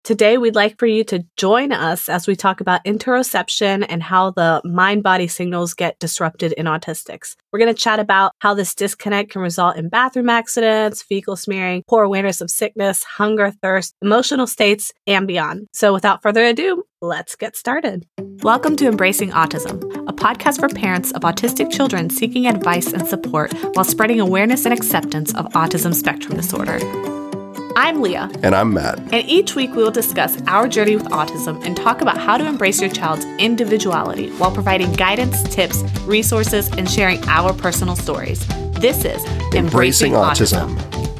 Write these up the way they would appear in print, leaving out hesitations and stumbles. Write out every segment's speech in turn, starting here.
Today, we'd like for you to join us as we talk about interoception and how the mind-body signals get disrupted in autistics. We're going to chat about how this disconnect can result in bathroom accidents, fecal smearing, poor awareness of sickness, hunger, thirst, emotional states, and beyond. So without further ado, let's get started. Welcome to Embracing Autism, a podcast for parents of autistic children seeking advice and support while spreading awareness and acceptance of autism spectrum disorder. I'm Leah. And I'm Matt. And each week we will discuss our journey with autism and talk about how to embrace your child's individuality while providing guidance, tips, resources, and sharing our personal stories. This is Embracing Autism.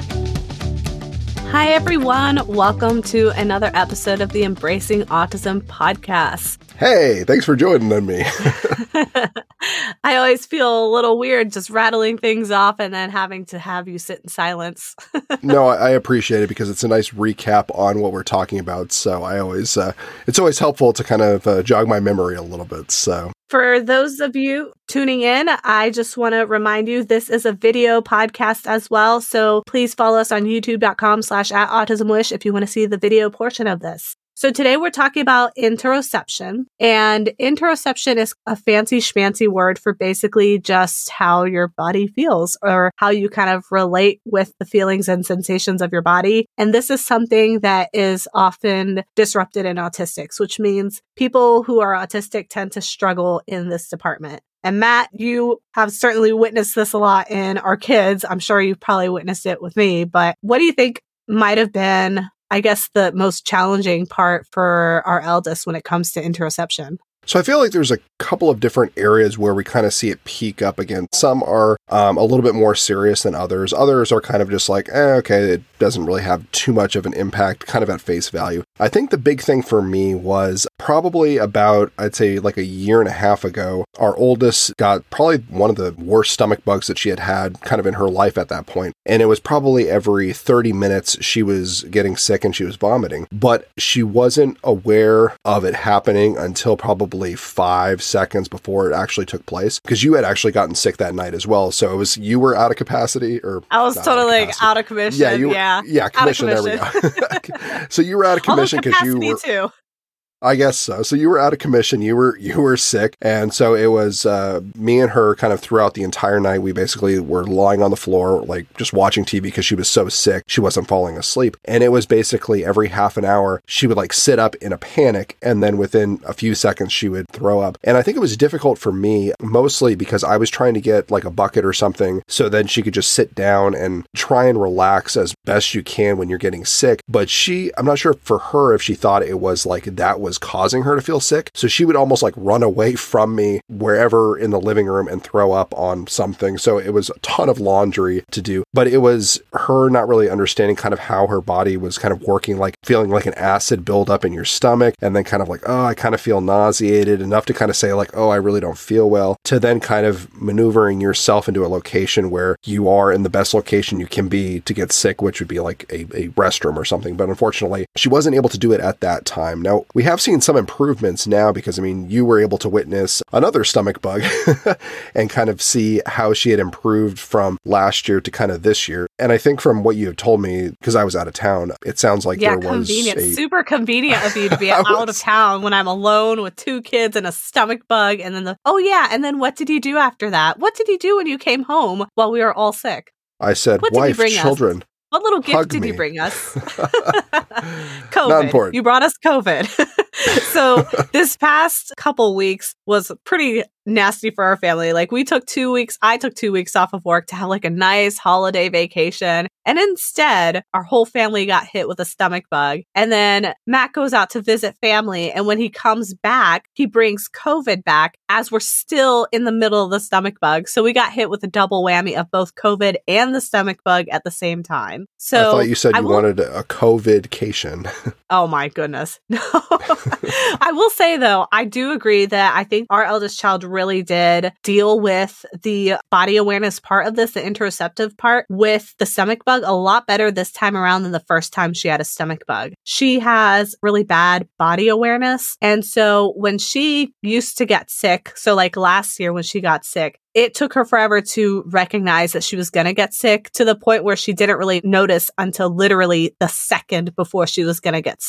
Hi, everyone. Welcome to another episode of the Embracing Autism podcast. Hey, thanks for joining me. I always feel a little weird just rattling things off and then having to have you sit in silence. No, I appreciate it because it's a nice recap on what we're talking about. So I always, it's always helpful to kind of jog my memory a little bit. So for those of you tuning in, I just want to remind you this is a video podcast as well. So please follow us on youtube.com/@autismwish if you want to see the video portion of this. So today we're talking about interoception, and interoception is a fancy schmancy word for basically just how your body feels or how you kind of relate with the feelings and sensations of your body. And this is something that is often disrupted in autistics, which means people who are autistic tend to struggle in this department. And Matt, you have certainly witnessed this a lot in our kids. I'm sure you've probably witnessed it with me, but what do you think might have been, I guess, the most challenging part for our eldest when it comes to interoception? So I feel like there's a couple of different areas where we kind of see it peak up again. Some are a little bit more serious than others. Others are kind of just like, okay, it doesn't really have too much of an impact, kind of at face value. I think the big thing for me was probably about, I'd say like a year and a half ago, our oldest got probably one of the worst stomach bugs that she had kind of in her life at that point. And it was probably every 30 minutes she was getting sick and she was vomiting. But she wasn't aware of it happening until probably 5 seconds before it actually took place, because you had actually gotten sick that night as well. So it was, you were out of capacity, or I was totally out of commission. Yeah, commission. There we go. So you were out of commission because you were too. I guess so. So you were out of commission. You were sick. And so it was me and her kind of throughout the entire night. We basically were lying on the floor, like just watching TV because she was so sick. She wasn't falling asleep. And it was basically every half an hour, she would like sit up in a panic. And then within a few seconds, she would throw up. And I think it was difficult for me, mostly because I was trying to get like a bucket or something so then she could just sit down and try and relax as best you can when you're getting sick. But I'm not sure for her if she thought it was like that was causing her to feel sick. So she would almost like run away from me wherever in the living room and throw up on something. So it was a ton of laundry to do, but it was her not really understanding kind of how her body was kind of working, like feeling like an acid buildup in your stomach. And then kind of like, oh, I kind of feel nauseated enough to kind of say like, oh, I really don't feel well, to then kind of maneuvering yourself into a location where you are in the best location you can be to get sick, which would be like a restroom or something. But unfortunately, she wasn't able to do it at that time. Now, we have seen some improvements now because, I mean, you were able to witness another stomach bug and kind of see how she had improved from last year to kind of this year. And I think from what you have told me, because I was out of town, it sounds like there was super convenient of you to be out of town when I'm alone with 2 kids and a stomach bug. And then and then what did you do after that? What did you do when you came home while we were all sick? I said, wife, children. What little gift did you bring us? COVID. Not important. You brought us COVID. So this past couple weeks was pretty nasty for our family. Like I took 2 weeks off of work to have like a nice holiday vacation. And instead, our whole family got hit with a stomach bug. And then Matt goes out to visit family. And when he comes back, he brings COVID back as we're still in the middle of the stomach bug. So we got hit with a double whammy of both COVID and the stomach bug at the same time. So I thought you said you wanted a COVID-cation. Oh my goodness. No. I will say though, I do agree that I think our eldest child really did deal with the body awareness part of this, the interoceptive part, with the stomach bug a lot better this time around than the first time she had a stomach bug. She has really bad body awareness. And so when she used to get sick, so like last year when she got sick, it took her forever to recognize that she was going to get sick, to the point where she didn't really notice until literally the second before she was going to get sick.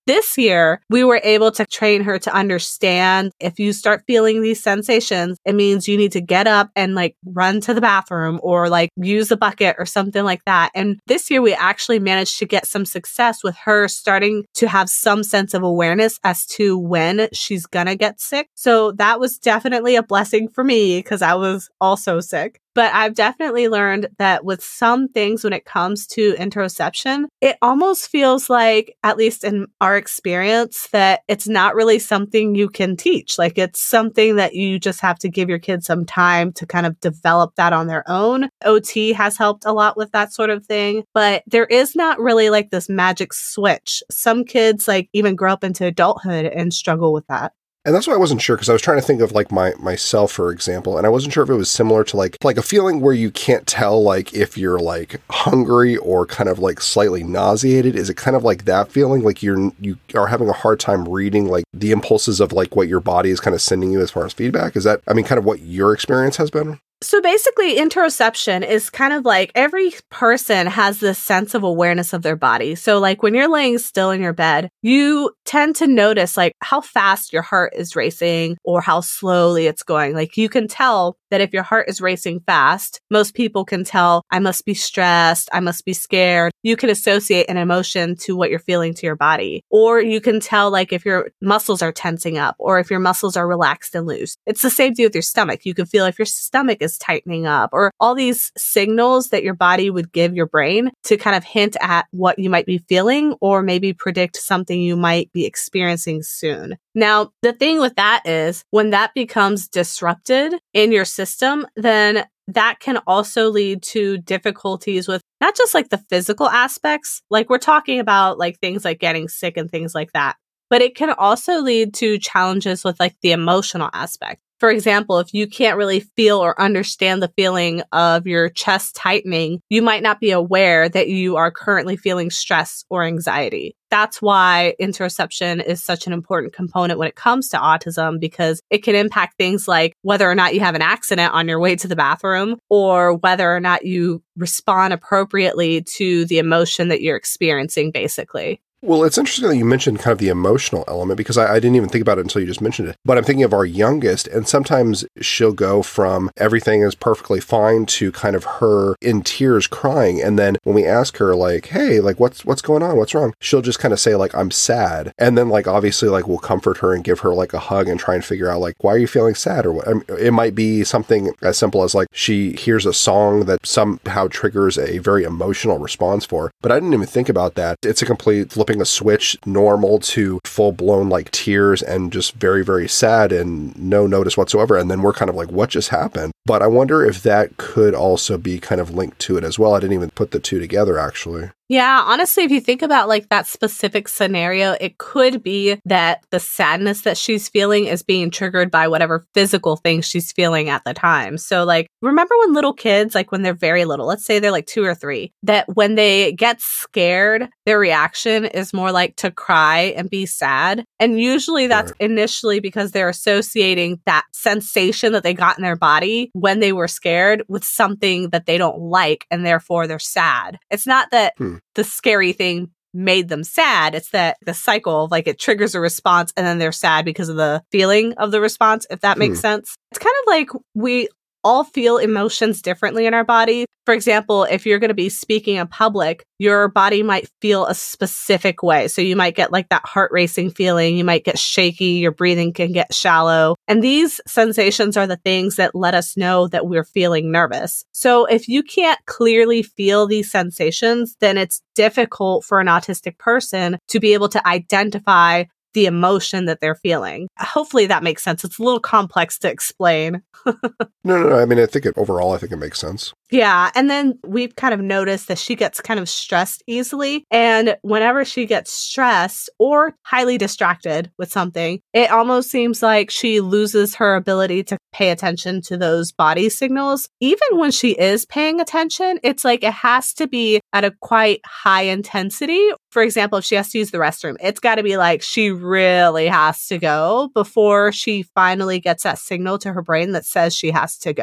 This year, we were able to train her to understand if you start feeling these sensations, it means you need to get up and like run to the bathroom or like use a bucket or something like that. And this year, we actually managed to get some success with her starting to have some sense of awareness as to when she's gonna get sick. So that was definitely a blessing for me because I was also sick. But I've definitely learned that with some things when it comes to interoception, it almost feels like, at least in our experience, that it's not really something you can teach. Like it's something that you just have to give your kids some time to kind of develop that on their own. OT has helped a lot with that sort of thing, but there is not really like this magic switch. Some kids like even grow up into adulthood and struggle with that. And that's why I wasn't sure, because I was trying to think of like myself, for example, and I wasn't sure if it was similar to like a feeling where you can't tell like if you're like hungry or kind of like slightly nauseated. Is it kind of like that feeling, like you are having a hard time reading like the impulses of like what your body is kind of sending you as far as feedback? Is that, I mean, kind of what your experience has been? So basically, interoception is kind of like every person has this sense of awareness of their body. So like when you're laying still in your bed, you tend to notice like how fast your heart is racing or how slowly it's going. Like you can tell that if your heart is racing fast, most people can tell, I must be stressed, I must be scared. You can associate an emotion to what you're feeling to your body. Or you can tell like if your muscles are tensing up or if your muscles are relaxed and loose. It's the same thing with your stomach. You can feel if your stomach is tightening up or all these signals that your body would give your brain to kind of hint at what you might be feeling or maybe predict something you might be experiencing soon. Now, the thing with that is when that becomes disrupted in your system, then that can also lead to difficulties with not just like the physical aspects, like we're talking about like things like getting sick and things like that, but it can also lead to challenges with like the emotional aspect. For example, if you can't really feel or understand the feeling of your chest tightening, you might not be aware that you are currently feeling stress or anxiety. That's why interoception is such an important component when it comes to autism, because it can impact things like whether or not you have an accident on your way to the bathroom or whether or not you respond appropriately to the emotion that you're experiencing, basically. Well, it's interesting that you mentioned kind of the emotional element, because I didn't even think about it until you just mentioned it. But I'm thinking of our youngest, and sometimes she'll go from everything is perfectly fine to kind of her in tears crying. And then when we ask her like, hey, like what's going on? What's wrong? She'll just kind of say like, I'm sad. And then like, obviously like we'll comfort her and give her like a hug and try and figure out like, why are you feeling sad? Or what? I mean, it might be something as simple as like she hears a song that somehow triggers a very emotional response for her. But I didn't even think about that. It's a complete flipping a switch, normal to full-blown like tears and just very, very sad and no notice whatsoever. And then we're kind of like, what just happened? But I wonder if that could also be kind of linked to it as well. I didn't even put the two together, actually. Yeah, honestly, if you think about like that specific scenario, it could be that the sadness that she's feeling is being triggered by whatever physical thing she's feeling at the time. So like, remember when little kids, like when they're very little, let's say they're like 2 or 3, that when they get scared, their reaction is more like to cry and be sad. And usually that's initially because they're associating that sensation that they got in their body when they were scared with something that they don't like, and therefore they're sad. It's not that the scary thing made them sad. It's that the cycle of like it triggers a response and then they're sad because of the feeling of the response, if that makes sense. It's kind of like we all feel emotions differently in our body. For example, if you're going to be speaking in public, your body might feel a specific way. So you might get like that heart racing feeling. You might get shaky. Your breathing can get shallow. And these sensations are the things that let us know that we're feeling nervous. So if you can't clearly feel these sensations, then it's difficult for an autistic person to be able to identify the emotion that they're feeling. Hopefully that makes sense. It's a little complex to explain. No. I mean, I think it makes sense. Yeah. And then we've kind of noticed that she gets kind of stressed easily. And whenever she gets stressed or highly distracted with something, it almost seems like she loses her ability to pay attention to those body signals. Even when she is paying attention, it's like it has to be at a quite high intensity. For example, if she has to use the restroom, it's got to be like she really has to go before she finally gets that signal to her brain that says she has to go.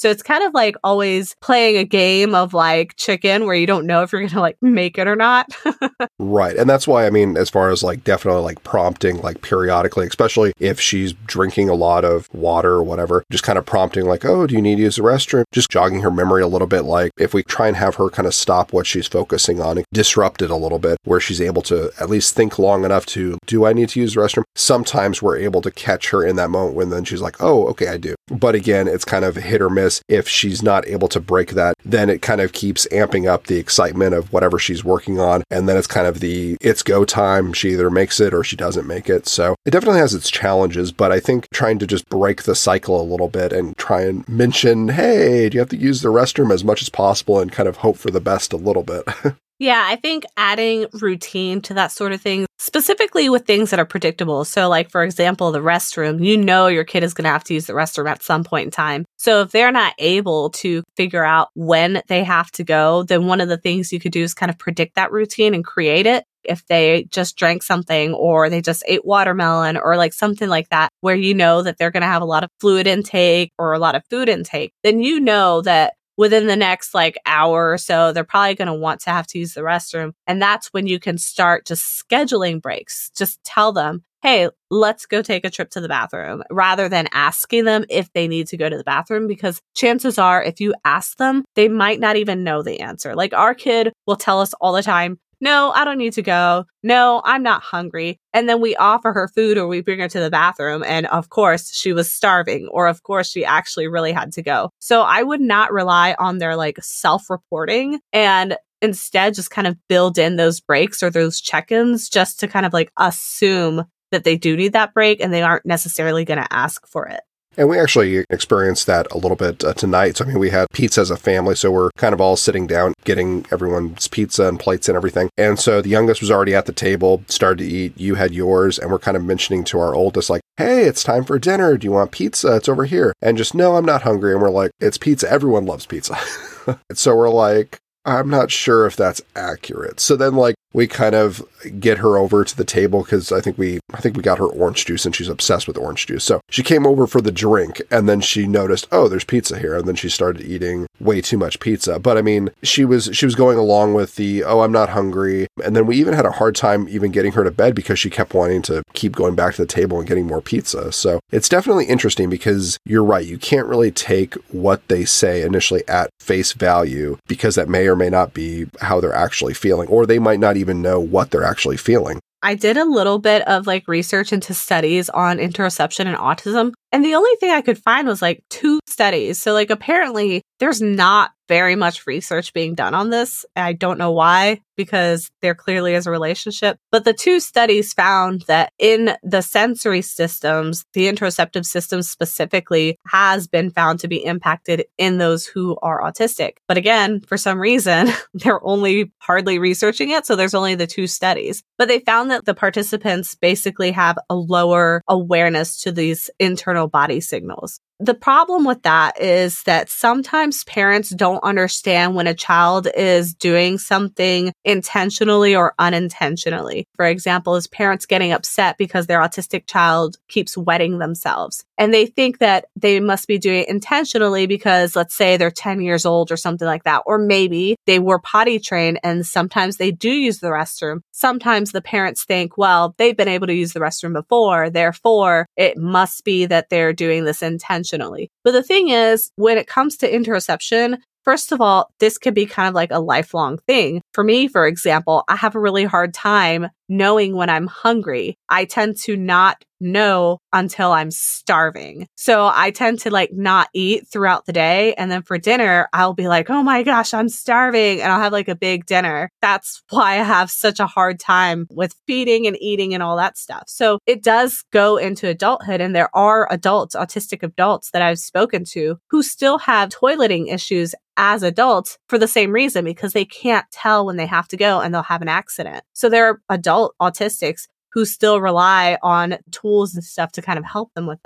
So it's kind of like always playing a game of like chicken where you don't know if you're going to like make it or not. Right. And that's why, I mean, as far as like definitely like prompting, like periodically, especially if she's drinking a lot of water or whatever, just kind of prompting like, oh, do you need to use the restroom? Just jogging her memory a little bit. Like if we try and have her kind of stop what she's focusing on and disrupt it a little bit, where she's able to at least think long enough to, do I need to use the restroom? Sometimes we're able to catch her in that moment when then she's like, oh, okay, I do. But again, it's kind of hit or miss. If she's not able to break that, then it kind of keeps amping up the excitement of whatever she's working on. And then it's kind of it's go time. She either makes it or she doesn't make it. So it definitely has its challenges, but I think trying to just break the cycle a little bit and try and mention, hey, do you have to use the restroom as much as possible and kind of hope for the best a little bit. Yeah, I think adding routine to that sort of thing, specifically with things that are predictable. So like, for example, the restroom, you know your kid is going to have to use the restroom at some point in time. So if they're not able to figure out when they have to go, then one of the things you could do is kind of predict that routine and create it. If they just drank something or they just ate watermelon or like something like that, where you know that they're going to have a lot of fluid intake or a lot of food intake, then you know that within the next like hour or so, they're probably going to want to have to use the restroom. And that's when you can start just scheduling breaks. Just tell them, hey, let's go take a trip to the bathroom, rather than asking them if they need to go to the bathroom, because chances are if you ask them, they might not even know the answer. Like our kid will tell us all the time, no, I don't need to go. No, I'm not hungry. And then we offer her food or we bring her to the bathroom. And of course, she was starving, or of course, she actually really had to go. So I would not rely on their like self-reporting, and instead just kind of build in those breaks or those check-ins just to kind of like assume that they do need that break and they aren't necessarily going to ask for it. And we actually experienced that a little bit tonight. So, I mean, we had pizza as a family, so we're kind of all sitting down, getting everyone's pizza and plates and everything. And so the youngest was already at the table, started to eat. You had yours, and we're kind of mentioning to our oldest, like, hey, it's time for dinner. Do you want pizza? It's over here. And just, no, I'm not hungry. And we're like, it's pizza. Everyone loves pizza. And so we're like, I'm not sure if that's accurate. So then, like, we kind of get her over to the table because I think we got her orange juice and she's obsessed with orange juice. So she came over for the drink and then she noticed, oh, there's pizza here. And then she started eating way too much pizza. But I mean, she was going along with the, oh, I'm not hungry. And then we even had a hard time even getting her to bed because she kept wanting to keep going back to the table and getting more pizza. So it's definitely interesting because you're right. You can't really take what they say initially at face value because that may or may not be how they're actually feeling, or they might not even know what they're actually feeling. I did a little bit of like research into studies on interoception and autism. And the only thing I could find was like 2 studies. So like apparently there's not very much research being done on this. I don't know why, because there clearly is a relationship. But the 2 studies found that in the sensory systems, the interoceptive system specifically has been found to be impacted in those who are autistic. But again, for some reason, they're only hardly researching it. So there's only the 2 studies. But they found that the participants basically have a lower awareness to these internal body signals. The problem with that is that sometimes parents don't understand when a child is doing something intentionally or unintentionally. For example, is parents getting upset because their autistic child keeps wetting themselves. And they think that they must be doing it intentionally because, let's say, they're 10 years old or something like that. Or maybe they were potty trained and sometimes they do use the restroom. Sometimes the parents think, well, they've been able to use the restroom before, therefore it must be that they're doing this intentionally. But the thing is, when it comes to interoception, first of all, this could be kind of like a lifelong thing. For me, for example, I have a really hard time knowing when I'm hungry. I tend to not know until I'm starving. So I tend to like not eat throughout the day. And then for dinner, I'll be like, oh my gosh, I'm starving. And I'll have like a big dinner. That's why I have such a hard time with feeding and eating and all that stuff. So it does go into adulthood. And there are adults, autistic adults that I've spoken to who still have toileting issues as adults for the same reason, because they can't tell when they have to go and they'll have an accident. So there are adult autistics who still rely on tools and stuff to kind of help them with that.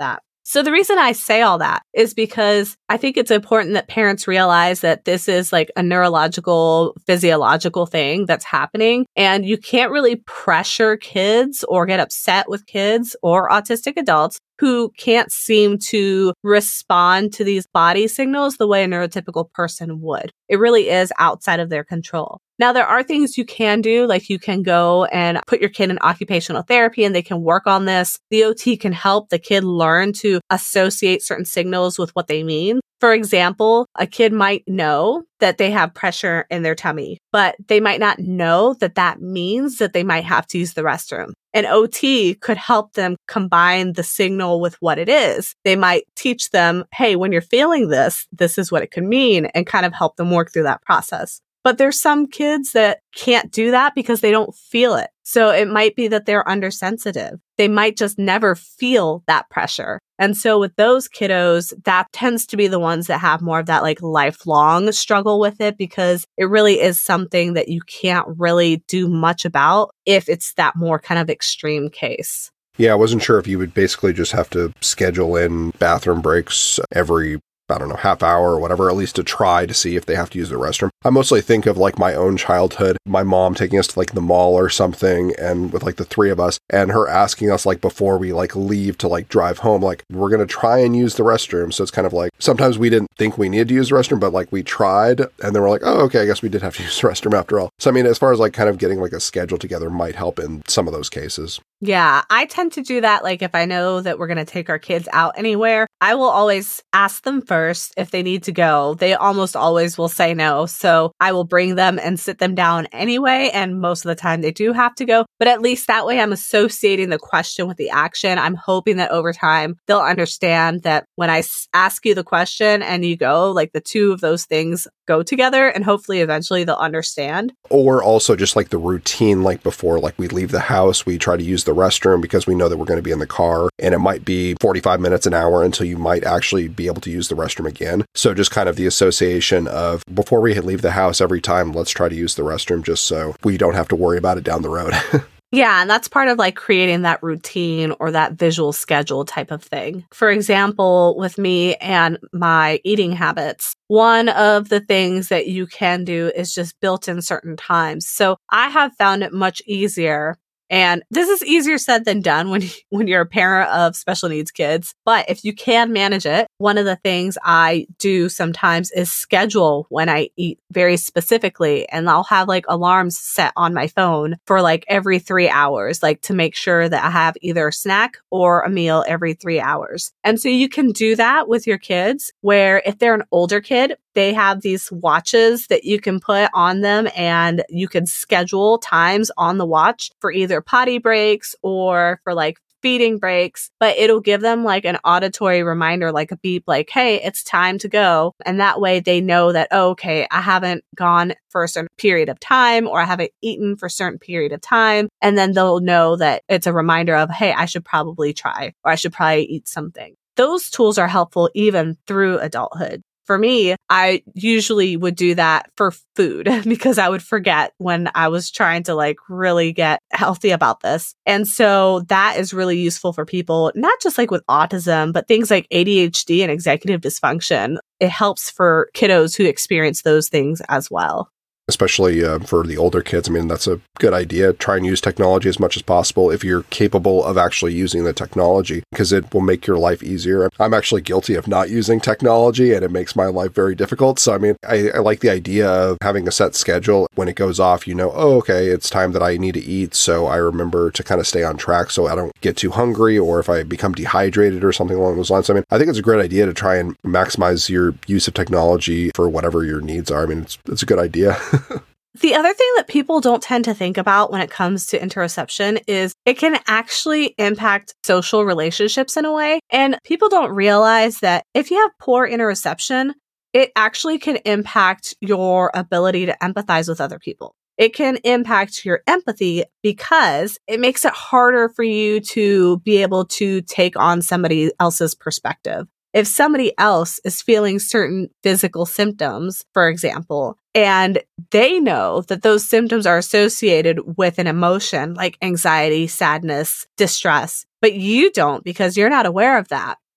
So the reason I say all that is because I think it's important that parents realize that this is like a neurological, physiological thing that's happening. And you can't really pressure kids or get upset with kids or autistic adults who can't seem to respond to these body signals the way a neurotypical person would. It really is outside of their control. Now, there are things you can do, like you can go and put your kid in occupational therapy and they can work on this. The OT can help the kid learn to associate certain signals with what they mean. For example, a kid might know that they have pressure in their tummy, but they might not know that that means that they might have to use the restroom. An OT could help them combine the signal with what it is. They might teach them, hey, when you're feeling this, this is what it could mean, and kind of help them work through that process. But there's some kids that can't do that because they don't feel it. So it might be that they're undersensitive. They might just never feel that pressure. And so with those kiddos, that tends to be the ones that have more of that like lifelong struggle with it, because it really is something that you can't really do much about if it's that more kind of extreme case. Yeah, I wasn't sure if you would basically just have to schedule in bathroom breaks every, I don't know, half hour or whatever, at least to try to see if they have to use the restroom. I mostly think of like my own childhood, my mom taking us to like the mall or something, and with like the three of us, and her asking us like before we like leave to like drive home, like we're going to try and use the restroom. So it's kind of like, sometimes we didn't think we needed to use the restroom, but like we tried and then we're like, oh, okay, I guess we did have to use the restroom after all. So I mean, as far as like kind of getting like a schedule together might help in some of those cases. Yeah, I tend to do that. Like if I know that we're going to take our kids out anywhere, I will always ask them first if they need to go. They almost always will say no. So I will bring them and sit them down anyway. And most of the time they do have to go. But at least that way I'm associating the question with the action. I'm hoping that over time they'll understand that when I ask you the question and you go, like the two of those things go together, and hopefully eventually they'll understand. Or also just like the routine, like before, like we leave the house, we try to use the restroom because we know that we're going to be in the car, and it might be 45 minutes, an hour until you might actually be able to use the restroom again. So just kind of the association of before we leave the house every time, let's try to use the restroom just so we don't have to worry about it down the road. Yeah, and that's part of like creating that routine or that visual schedule type of thing. For example, with me and my eating habits, one of the things that you can do is just built in certain times. So I have found it much easier. And this is easier said than done when you're a parent of special needs kids. But if you can manage it, one of the things I do sometimes is schedule when I eat very specifically. And I'll have like alarms set on my phone for like every 3 hours, like to make sure that I have either a snack or a meal every 3 hours. And so you can do that with your kids, where if they're an older kid, they have these watches that you can put on them, and you can schedule times on the watch for either potty breaks or for like feeding breaks, but it'll give them like an auditory reminder, like a beep, like, hey, it's time to go. And that way they know that, oh, okay, I haven't gone for a certain period of time, or I haven't eaten for a certain period of time. And then they'll know that it's a reminder of, hey, I should probably try, or I should probably eat something. Those tools are helpful even through adulthood. For me, I usually would do that for food because I would forget when I was trying to like really get healthy about this. And so that is really useful for people, not just like with autism, but things like ADHD and executive dysfunction. It helps for kiddos who experience those things as well. Especially for the older kids. I mean, that's a good idea. Try and use technology as much as possible if you're capable of actually using the technology, because it will make your life easier. I'm actually guilty of not using technology, and it makes my life very difficult. So, I mean, I like the idea of having a set schedule. When it goes off, you know, oh, okay, it's time that I need to eat. So I remember to kind of stay on track so I don't get too hungry, or if I become dehydrated or something along those lines. I mean, I think it's a great idea to try and maximize your use of technology for whatever your needs are. I mean, it's a good idea. The other thing that people don't tend to think about when it comes to interoception is it can actually impact social relationships in a way. And people don't realize that if you have poor interoception, it actually can impact your ability to empathize with other people. It can impact your empathy because it makes it harder for you to be able to take on somebody else's perspective. If somebody else is feeling certain physical symptoms, for example, and they know that those symptoms are associated with an emotion like anxiety, sadness, distress, but you don't because you're not aware of that,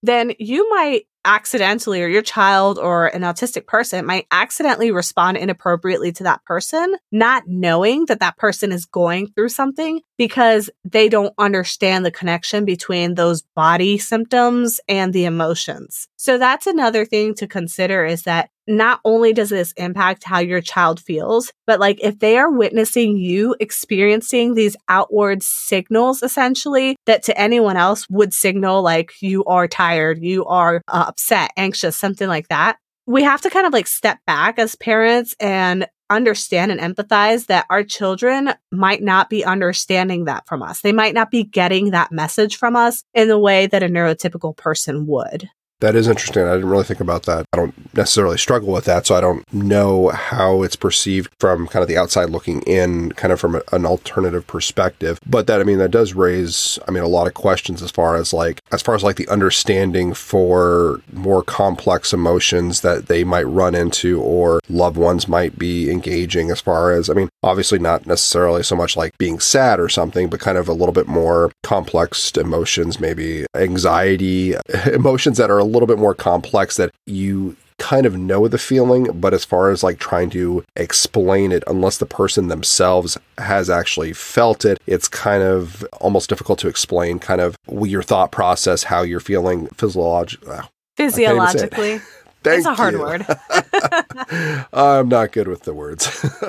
then you might accidentally, or your child or an autistic person might accidentally respond inappropriately to that person, not knowing that that person is going through something because they don't understand the connection between those body symptoms and the emotions. So that's another thing to consider, is that not only does this impact how your child feels, but like if they are witnessing you experiencing these outward signals, essentially, that to anyone else would signal like you are tired, you are upset, anxious, something like that. We have to kind of like step back as parents and understand and empathize that our children might not be understanding that from us. They might not be getting that message from us in the way that a neurotypical person would. That is interesting. I didn't really think about that. I don't necessarily struggle with that, so I don't know how it's perceived from kind of the outside looking in, kind of from an alternative perspective. But that, I mean, that does raise, I mean, a lot of questions as far as like the understanding for more complex emotions that they might run into or loved ones might be engaging, as far as, I mean, obviously not necessarily so much like being sad or something, but kind of a little bit more complex emotions, maybe anxiety, emotions that are a little bit more complex that you kind of know the feeling, but as far as like trying to explain it, unless the person themselves has actually felt it, it's kind of almost difficult to explain kind of your thought process, how you're feeling physiologically. It's a hard word. I'm not good with the words.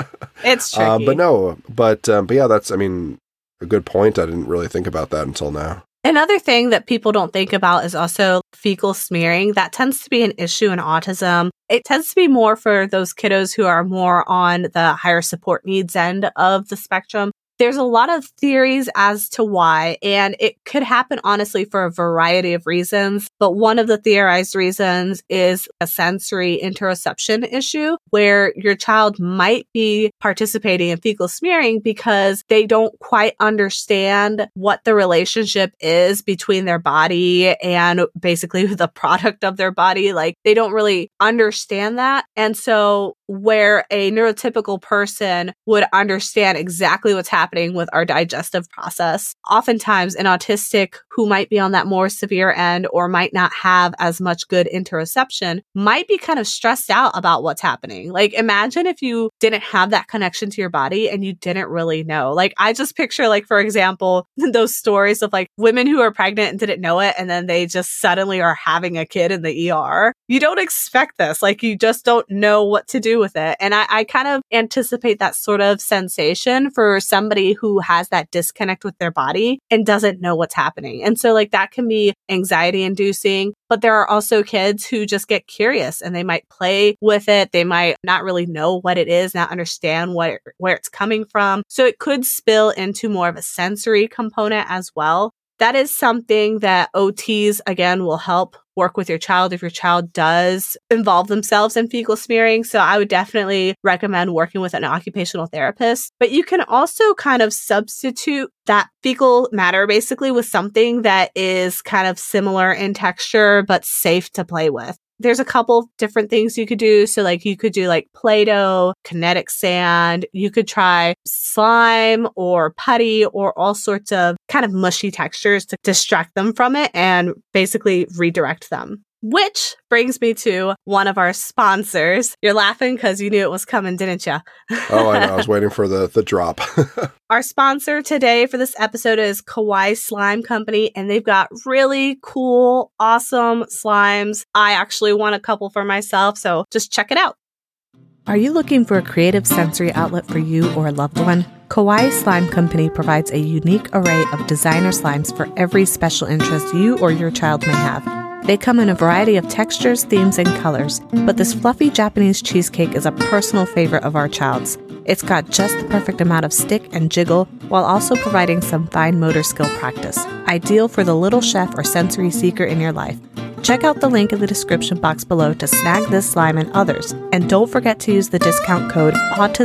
It's tricky. But yeah, that's, I mean, a good point. I didn't really think about that until now. Another thing that people don't think about is also fecal smearing. That tends to be an issue in autism. It tends to be more for those kiddos who are more on the higher support needs end of the spectrum. There's a lot of theories as to why, and it could happen honestly for a variety of reasons. But one of the theorized reasons is a sensory interoception issue, where your child might be participating in fecal smearing because they don't quite understand what the relationship is between their body and basically the product of their body. Like, they don't really understand that. And so where a neurotypical person would understand exactly what's happening with our digestive process, oftentimes an autistic who might be on that more severe end or might not have as much good interoception might be kind of stressed out about what's happening. Like, imagine if you didn't have that connection to your body and you didn't really know. Like, I just picture, like, for example, those stories of like women who are pregnant and didn't know it, and then they just suddenly are having a kid in the ER. You don't expect this. Like, you just don't know what to do with it. And I kind of anticipate that sort of sensation for somebody who has that disconnect with their body and doesn't know what's happening. And so like that can be anxiety inducing, but there are also kids who just get curious and they might play with it. They might not really know what it is, not understand where it's coming from. So it could spill into more of a sensory component as well. That is something that OTs, again, will help work with your child if your child does involve themselves in fecal smearing. So I would definitely recommend working with an occupational therapist. But you can also kind of substitute that fecal matter basically with something that is kind of similar in texture but safe to play with. There's a couple different things you could do. So like you could do like Play-Doh, kinetic sand. You could try slime or putty or all sorts of kind of mushy textures to distract them from it and basically redirect them. Which brings me to one of our sponsors. You're laughing because you knew it was coming, didn't you? Oh, I know. I was waiting for the drop. Our sponsor today for this episode is Kawaii Slime Company, and they've got really cool, awesome slimes. I actually want a couple for myself, so just check it out. Are you looking for a creative sensory outlet for you or a loved one? Kawaii Slime Company provides a unique array of designer slimes for every special interest you or your child may have. They come in a variety of textures, themes, and colors, but this fluffy Japanese cheesecake is a personal favorite of our child's. It's got just the perfect amount of stick and jiggle while also providing some fine motor skill practice. Ideal for the little chef or sensory seeker in your life. Check out the link in the description box below to snag this slime and others. And don't forget to use the discount code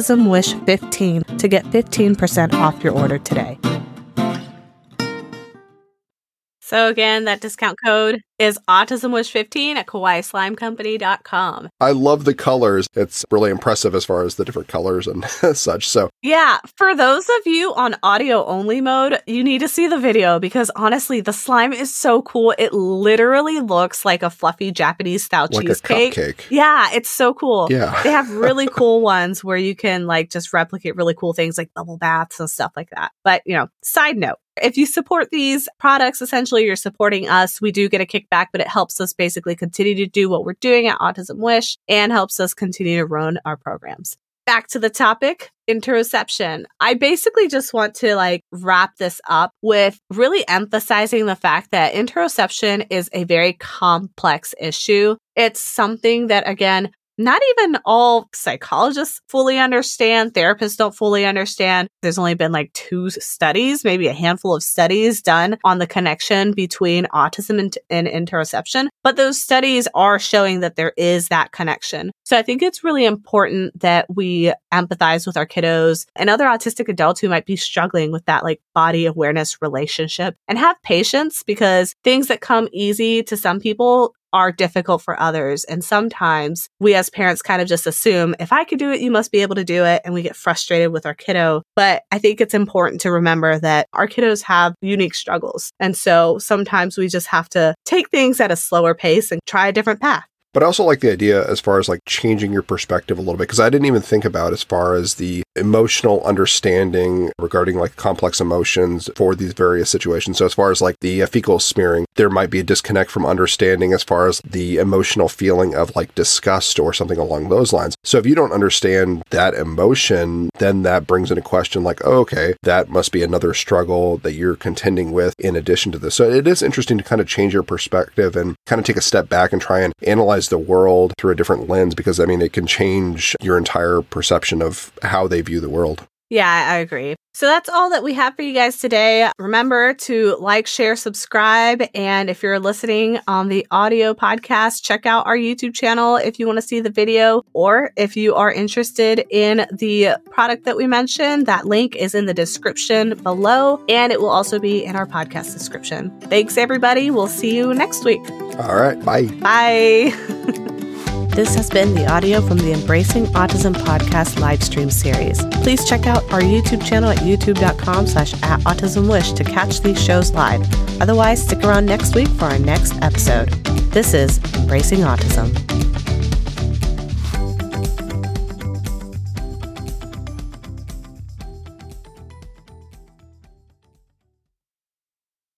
AutismWish15 to get 15% off your order today. So again, that discount code is autismwish15 at kawaiislimecompany.com. I love the colors. It's really impressive as far as the different colors and such. So yeah, for those of you on audio only mode, you need to see the video because honestly, the slime is so cool. It literally looks like a fluffy Japanese style like cheesecake. a cupcake. Yeah, it's so cool. Yeah. They have really cool ones where you can like just replicate really cool things like bubble baths and stuff like that. But, side note, if you support these products, essentially you're supporting us. We do get a kickback, but it helps us basically continue to do what we're doing at Autism Wish and helps us continue to run our programs. Back to the topic, interoception. I basically just want to wrap this up with really emphasizing the fact that interoception is a very complex issue. It's something that, again, not even all psychologists fully understand. Therapists don't fully understand. There's only been 2 studies, maybe a handful of studies done on the connection between autism and interoception. But those studies are showing that there is that connection. So I think it's really important that we empathize with our kiddos and other autistic adults who might be struggling with that body awareness relationship and have patience because things that come easy to some people are difficult for others. And sometimes we as parents kind of just assume, if I could do it, you must be able to do it. And we get frustrated with our kiddo. But I think it's important to remember that our kiddos have unique struggles. And so sometimes we just have to take things at a slower pace and try a different path. But I also like the idea as far as changing your perspective a little bit, because I didn't even think about as far as the emotional understanding regarding complex emotions for these various situations. So as far as the fecal smearing, there might be a disconnect from understanding as far as the emotional feeling of disgust or something along those lines. So if you don't understand that emotion, then that brings into question oh, okay, that must be another struggle that you're contending with in addition to this. So it is interesting to kind of change your perspective and kind of take a step back and try and analyze the world through a different lens, because it can change your entire perception of how they view the world. Yeah, I agree. So that's all that we have for you guys today. Remember to like, share, subscribe. And if you're listening on the audio podcast, check out our YouTube channel if you want to see the video, or if you are interested in the product that we mentioned, that link is in the description below, and it will also be in our podcast description. Thanks, everybody. We'll see you next week. All right. Bye. Bye. This has been the audio from the Embracing Autism podcast live stream series. Please check out our YouTube channel at youtube.com/@autismwish to catch these shows live. Otherwise, stick around next week for our next episode. This is Embracing Autism.